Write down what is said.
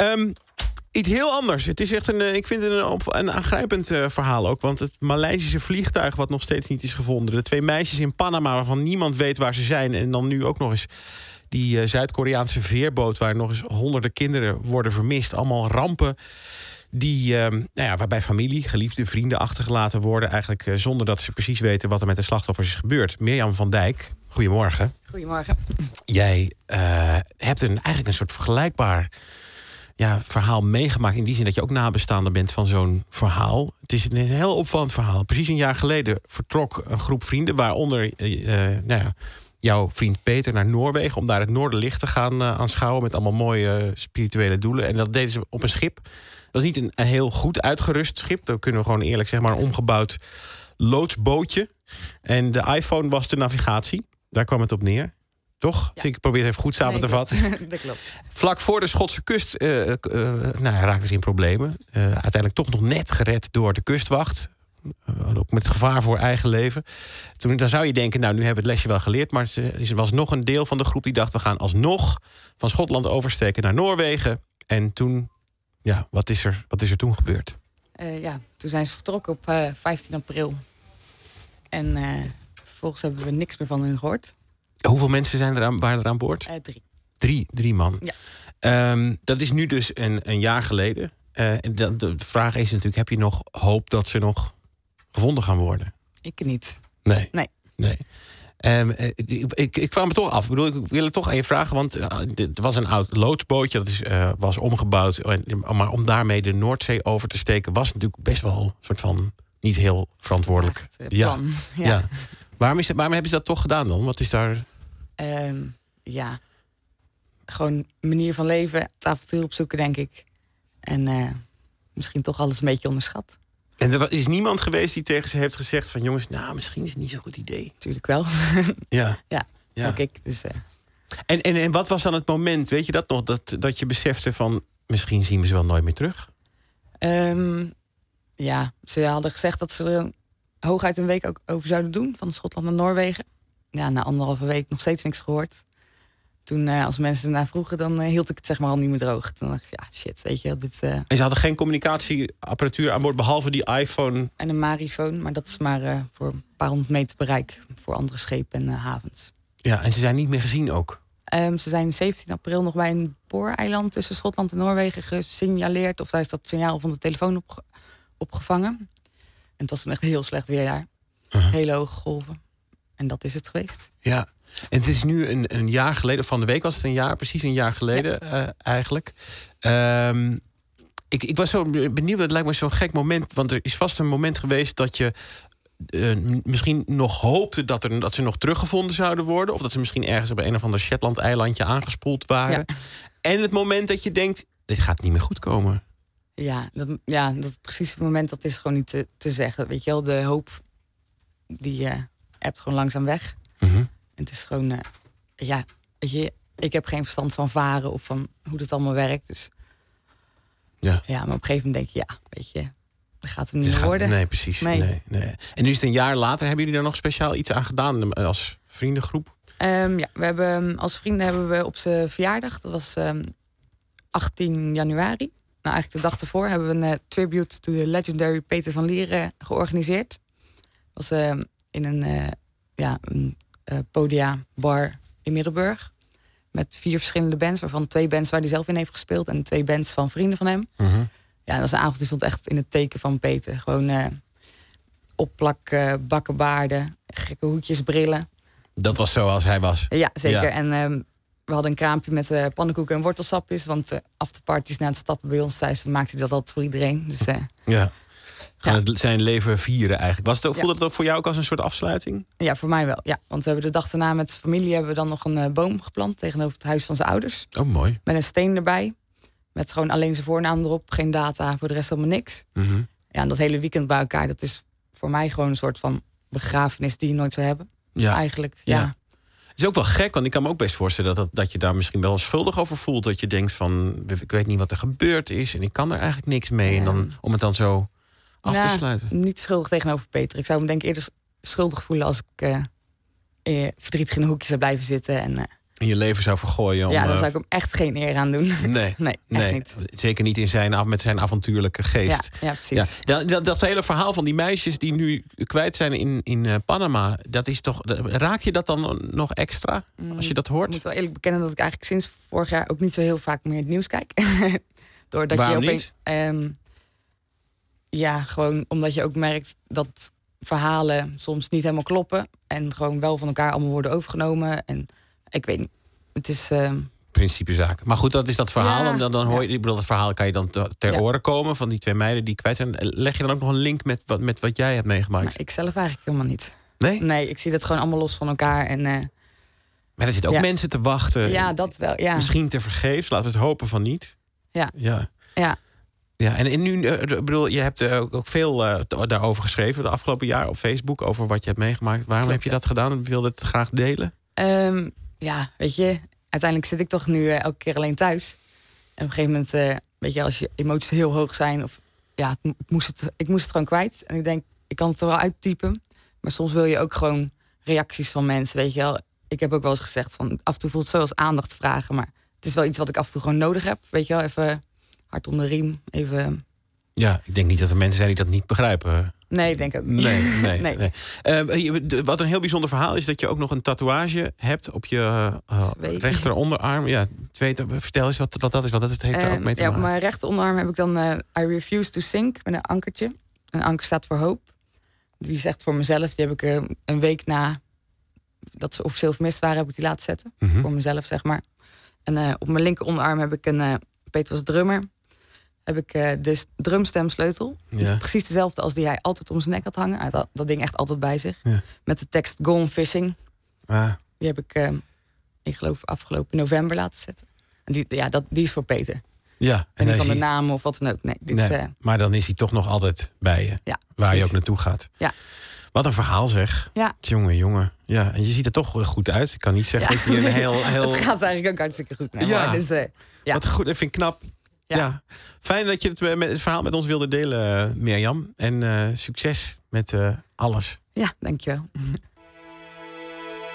Iets heel anders. Het is echt ik vind het een aangrijpend verhaal ook. Want het Maleisische vliegtuig wat nog steeds niet is gevonden. De 2 meisjes in Panama waarvan niemand weet waar ze zijn. En dan nu ook nog eens die Zuid-Koreaanse veerboot waar nog eens honderden kinderen worden vermist. Allemaal rampen die, waarbij familie, geliefde, vrienden achtergelaten worden. Eigenlijk zonder dat ze precies weten wat er met de slachtoffers is gebeurd. Mirjam van Dijk, goedemorgen. Goedemorgen. Jij hebt eigenlijk een soort vergelijkbaar verhaal meegemaakt. In die zin dat je ook nabestaande bent van zo'n verhaal. Het is een heel opvallend verhaal. Precies een jaar geleden vertrok een groep vrienden, waaronder jouw vriend Peter, naar Noorwegen om daar het Noorderlicht te gaan aanschouwen met allemaal mooie spirituele doelen. En dat deden ze op een schip. Dat is niet een heel goed uitgerust schip. Dat kunnen we gewoon eerlijk zeggen, maar een omgebouwd loodsbootje. En de iPhone was de navigatie. Daar kwam het op neer. Toch? Ja. Ik probeer het even goed samen te vatten. Dat klopt. Vlak voor de Schotse kust raakten ze in problemen. Uiteindelijk toch nog net gered door de kustwacht. Ook met gevaar voor eigen leven. Dan zou je denken, nu hebben we het lesje wel geleerd. Maar er was nog een deel van de groep die dacht, we gaan alsnog van Schotland oversteken naar Noorwegen. En toen, wat is er toen gebeurd? Toen zijn ze vertrokken op 15 april. En vervolgens hebben we niks meer van hun gehoord. Hoeveel mensen waren er aan boord? 3. 3 man. Ja. Dat is nu dus een jaar geleden. De vraag is natuurlijk, heb je nog hoop dat ze nog gevonden gaan worden? Ik niet. Nee. Nee. Ik kwam me toch af. Ik wil het toch aan je vragen. Want het was een oud loodsbootje. Dat was omgebouwd. Maar om daarmee de Noordzee over te steken was natuurlijk best wel een soort van niet heel verantwoordelijk plan. Ja. Waarom hebben ze dat toch gedaan dan? Wat is daar? Gewoon manier van leven, het avontuur opzoeken, denk ik. En misschien toch alles een beetje onderschat. En er is niemand geweest die tegen ze heeft gezegd van, jongens, misschien is het niet zo'n goed idee. Tuurlijk wel. Ja. Ook ik. Dus, En wat was dan het moment, weet je dat nog, dat je besefte van, misschien zien we ze wel nooit meer terug? Ze hadden gezegd dat ze er hooguit een week ook over zouden doen, van Schotland naar Noorwegen. Ja, na 1,5 week nog steeds niks gehoord. Toen, als mensen ernaar vroegen, dan hield ik het zeg maar al niet meer droog. Toen dacht ik, shit, weet je wel, dit... En ze hadden geen communicatieapparatuur aan boord, behalve die iPhone? En een Marifoon, maar dat is maar voor een paar 100 meter bereik voor andere schepen en havens. Ja, en ze zijn niet meer gezien ook? Ze zijn 17 april nog bij een booreiland tussen Schotland en Noorwegen gesignaleerd. Of daar is dat signaal van de telefoon opgevangen. En het was toen echt heel slecht weer daar. Hele hoge golven. En dat is het geweest. Ja, en het is nu een jaar geleden, van de week was het een jaar, precies een jaar geleden eigenlijk. Ik was zo benieuwd, het lijkt me zo'n gek moment. Want er is vast een moment geweest dat je misschien nog hoopte dat ze nog teruggevonden zouden worden. Of dat ze misschien ergens op een of ander Shetland-eilandje aangespoeld waren. Ja. En het moment dat je denkt, dit gaat niet meer goed komen. Dat precies moment, dat is gewoon niet te zeggen. Weet je wel, de hoop die hebt gewoon langzaam weg. Mm-hmm. Het is gewoon, weet je, ik heb geen verstand van varen of van hoe dat allemaal werkt. Dus maar op een gegeven moment denk je, weet je, dat gaat hem niet meer worden. Nee, precies. Nee. En nu is het een jaar later, hebben jullie daar nog speciaal iets aan gedaan als vriendengroep? We hebben als vrienden hebben we op zijn verjaardag, dat was 18 januari. Nou, eigenlijk de dag ervoor hebben we een tribute to the legendary Peter van Lieren georganiseerd. Dat was in een podia bar in Middelburg. Met 4 verschillende bands, waarvan 2 bands waar hij zelf in heeft gespeeld en 2 bands van vrienden van hem. Mm-hmm. Ja, dat was een avond die stond echt in het teken van Peter. Gewoon opplak, bakkenbaarden, gekke hoedjes, brillen. Dat was zoals hij was? Ja, zeker. Ja. En we hadden een kraampje met pannenkoeken en wortelsapjes. Want afterparties na het stappen bij ons thuis, dan maakte hij dat altijd voor iedereen. Dus, zijn leven vieren eigenlijk. Voelde het ook voor jou ook als een soort afsluiting? Ja, voor mij wel. Ja, want we hebben de dag daarna met familie hebben we dan nog een boom geplant tegenover het huis van zijn ouders. Oh, mooi. Met een steen erbij. Met gewoon alleen zijn voornaam erop. Geen data, voor de rest helemaal niks. Mm-hmm. Ja, en dat hele weekend bij elkaar, dat is voor mij gewoon een soort van begrafenis die je nooit zou hebben. Ja. Eigenlijk, ja. Het is ook wel gek, want ik kan me ook best voorstellen dat je daar misschien wel schuldig over voelt. Dat je denkt van, ik weet niet wat er gebeurd is en ik kan er eigenlijk niks mee. En dan, om het dan zo af te sluiten. Niet schuldig tegenover Peter. Ik zou me denk ik eerder schuldig voelen als ik verdrietig in een hoekje zou blijven zitten. En in je leven zou vergooien. Ja, dan zou ik hem echt geen eer aan doen. Nee, echt niet. Zeker niet met zijn avontuurlijke geest. Ja, precies. Ja, dat hele verhaal van die meisjes die nu kwijt zijn in Panama, dat is toch. Raak je dat dan nog extra als je dat hoort? Ik moet wel eerlijk bekennen dat ik eigenlijk sinds vorig jaar ook niet zo heel vaak meer het nieuws kijk. Doordat Waarom je opeens, niet? Ja, gewoon omdat je ook merkt dat verhalen soms niet helemaal kloppen. En gewoon wel van elkaar allemaal worden overgenomen. En ik weet niet, het is... Principezaak. Maar goed, dat is dat verhaal. Ja, En dan hoor je, ik bedoel, dat verhaal kan je dan ter oren komen van die 2 meiden die kwijt zijn. Leg je dan ook nog een link met wat jij hebt meegemaakt? Maar ik zelf eigenlijk helemaal niet. Nee? Nee, ik zie dat gewoon allemaal los van elkaar. En, maar er zitten ook mensen te wachten. Ja, dat wel, ja. Misschien te vergeefs, laten we het hopen van niet. Ja. Ja, en nu, ik bedoel, je hebt ook veel daarover geschreven de afgelopen jaar op Facebook over wat je hebt meegemaakt. Waarom heb je dat gedaan? Wilde het graag delen? Ja, weet je, uiteindelijk zit ik toch nu elke keer alleen thuis. En op een gegeven moment, weet je, als je emoties heel hoog zijn, of ja, ik moest het gewoon kwijt. En ik denk, ik kan het er wel uittypen. Maar soms wil je ook gewoon reacties van mensen, weet je wel. Ik heb ook wel eens gezegd van, af en toe voelt het zo als aandacht vragen, maar het is wel iets wat ik af en toe gewoon nodig heb, weet je wel, even hard onder de riem, even... Ja, ik denk niet dat er mensen zijn die dat niet begrijpen. Nee, ik denk ook niet. Nee. Wat een heel bijzonder verhaal is dat je ook nog een tatoeage hebt op je rechteronderarm. Ja, vertel eens wat dat is, want dat heeft er ook mee te maken. Op mijn rechteronderarm heb ik dan I refuse to sink met een ankertje. Een anker staat voor hoop. Die is echt voor mezelf. Die heb ik een week na dat ze officieel vermist waren, heb ik die laten zetten. Mm-hmm. Voor mezelf, zeg maar. En op mijn linkeronderarm heb ik Peter was drummer. Heb ik de drumstemsleutel. Ja. Precies dezelfde als die hij altijd om zijn nek had hangen. Hij had dat ding echt altijd bij zich. Ja. Met de tekst Gone Fishing. Ah. Die heb ik geloof afgelopen november laten zetten. En die is voor Peter. Ja, en niet van de naam of wat dan ook. Nee, maar dan is hij toch nog altijd bij je. Ja, waar precies. je ook naartoe gaat. Ja. Wat een verhaal zeg. Ja. Jongen. Ja, en je ziet er toch goed uit. Ik kan niet zeggen dat je een heel... Het gaat eigenlijk ook hartstikke goed. Nee, ja. Maar dus, Wat goed, dat vind ik knap. Ja. Fijn dat je het verhaal met ons wilde delen, Mirjam. En succes met alles. Ja, dankjewel.